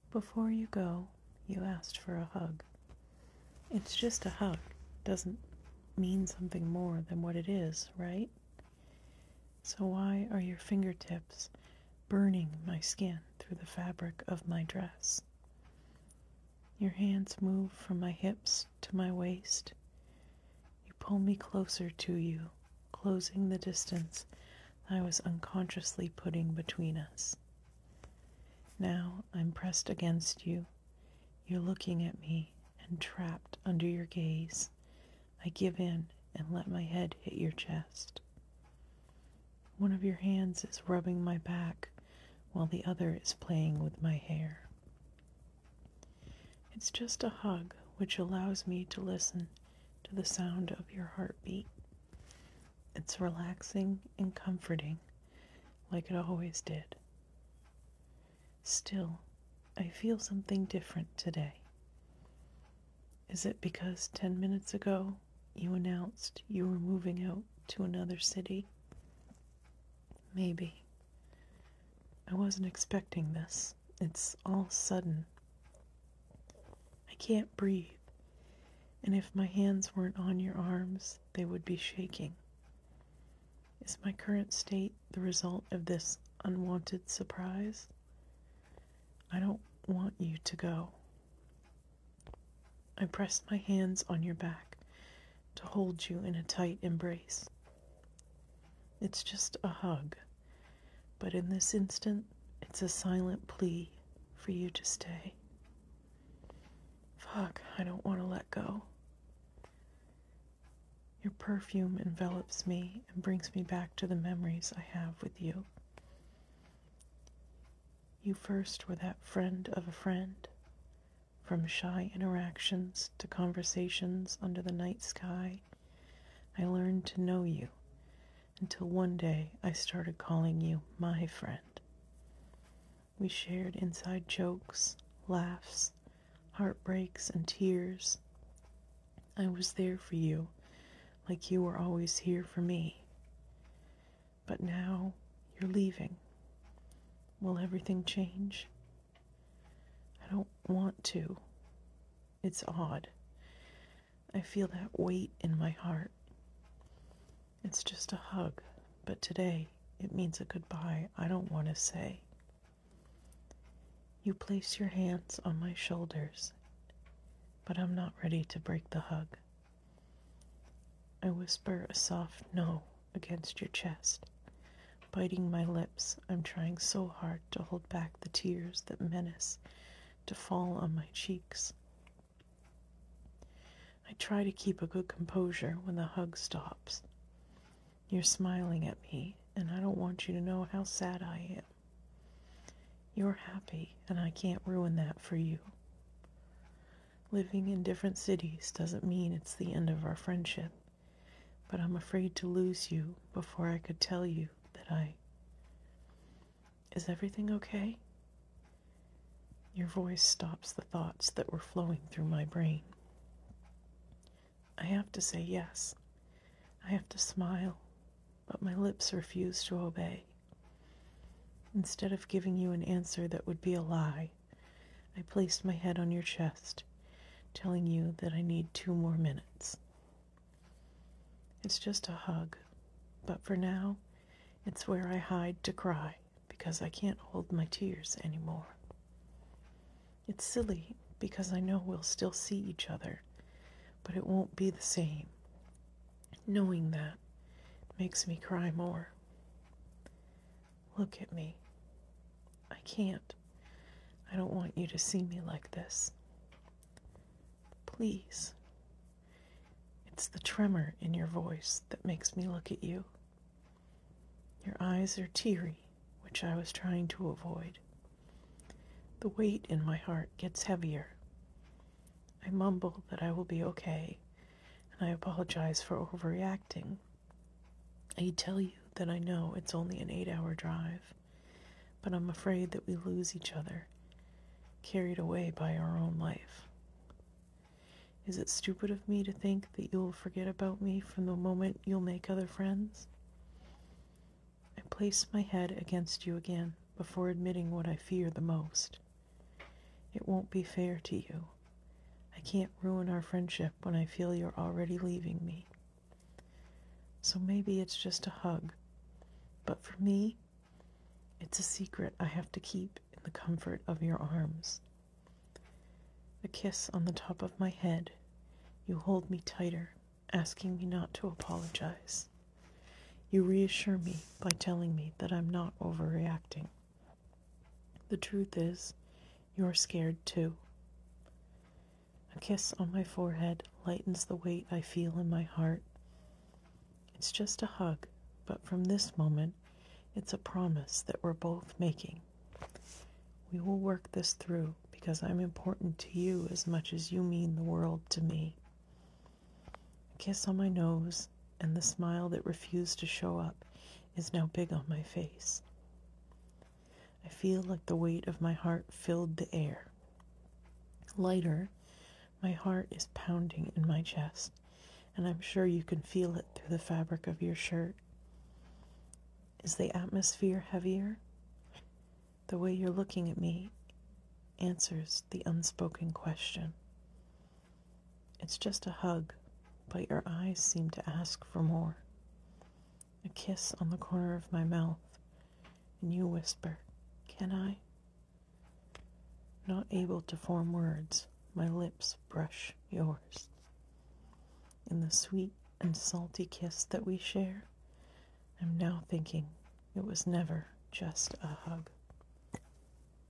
Before you go, you asked for a hug. It's just a hug. Doesn't mean something more than what it is, right? So why are your fingertips burning my skin through the fabric of my dress? Your hands move from my hips to my waist. You pull me closer to you, closing the distance I was unconsciously putting between us. Now I'm pressed against you. You're looking at me, and trapped under your gaze, I give in and let my head hit your chest. One of your hands is rubbing my back, while the other is playing with my hair. It's just a hug which allows me to listen to the sound of your heartbeat. It's relaxing and comforting, like it always did. Still, I feel something different today. Is it because 10 minutes ago you announced you were moving out to another city? Maybe. I wasn't expecting this. It's all sudden. I can't breathe, and if my hands weren't on your arms, they would be shaking. Is my current state the result of this unwanted surprise? I don't want you to go. I press my hands on your back to hold you in a tight embrace. It's just a hug, but in this instant, it's a silent plea for you to stay. Fuck, I don't want to let go. Your perfume envelops me and brings me back to the memories I have with you. You first were that friend of a friend. From shy interactions to conversations under the night sky, I learned to know you until one day I started calling you my friend. We shared inside jokes, laughs, heartbreaks, and tears. I was there for you, like you were always here for me. But now you're leaving. Will everything change? I don't want to. It's odd. I feel that weight in my heart. It's just a hug, but today it means a goodbye I don't want to say. You place your hands on my shoulders, but I'm not ready to break the hug. I whisper a soft no against your chest. Biting my lips, I'm trying so hard to hold back the tears that menace to fall on my cheeks. I try to keep a good composure when the hug stops. You're smiling at me, and I don't want you to know how sad I am. You're happy, and I can't ruin that for you. Living in different cities doesn't mean it's the end of our friendship, but I'm afraid to lose you before I could tell you that Is everything okay? Your voice stops the thoughts that were flowing through my brain. I have to say yes. I have to smile, but my lips refuse to obey. Instead of giving you an answer that would be a lie, I placed my head on your chest, telling you that I need 2 more minutes. It's just a hug, but for now, it's where I hide to cry because I can't hold my tears anymore. It's silly because I know we'll still see each other, but it won't be the same. Knowing that makes me cry more. Look at me. I can't. I don't want you to see me like this. Please. It's the tremor in your voice that makes me look at you. Your eyes are teary, which I was trying to avoid. The weight in my heart gets heavier. I mumble that I will be okay, and I apologize for overreacting. I tell you that I know it's only an 8-hour drive, but I'm afraid that we lose each other, carried away by our own life. Is it stupid of me to think that you'll forget about me from the moment you'll make other friends? I place my head against you again before admitting what I fear the most. It won't be fair to you. I can't ruin our friendship when I feel you're already leaving me. So maybe it's just a hug, but for me, it's a secret I have to keep in the comfort of your arms. A kiss on the top of my head. You hold me tighter, asking me not to apologize. You reassure me by telling me that I'm not overreacting. The truth is, you're scared too. A kiss on my forehead lightens the weight I feel in my heart. It's just a hug, but from this moment, it's a promise that we're both making. We will work this through because I'm important to you as much as you mean the world to me. A kiss on my nose, and the smile that refused to show up is now big on my face. I feel like the weight of my heart filled the air. Lighter, my heart is pounding in my chest, and I'm sure you can feel it through the fabric of your shirt. Is the atmosphere heavier? The way you're looking at me answers the unspoken question. It's just a hug, but your eyes seem to ask for more. A kiss on the corner of my mouth, and you whisper, "Can I?" Not able to form words, my lips brush yours. In the sweet and salty kiss that we share, I'm now thinking it was never just a hug.